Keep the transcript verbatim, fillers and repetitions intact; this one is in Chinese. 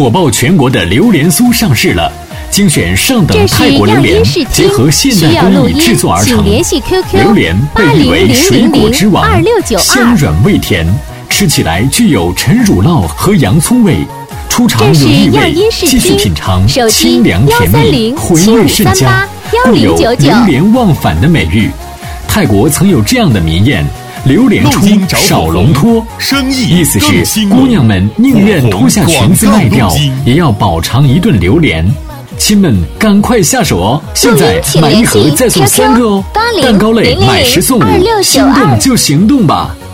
火爆全国的榴莲酥上市了，精选上等泰国榴莲，结合现代工艺制作而成。榴莲被誉为水果之王，香软味甜，吃起来具有陈乳酪和洋葱味。出尝有异味，继续品尝清凉甜蜜，回味甚佳，故有榴莲忘返的美誉。泰国曾有这样的民谚：榴莲出，少龙脱。意思是姑娘们宁愿脱下裙子卖掉，也要饱尝一顿榴莲。亲们，赶快下手哦！现在买一盒再送三个哦！蛋糕类买十送五，心动就行动吧！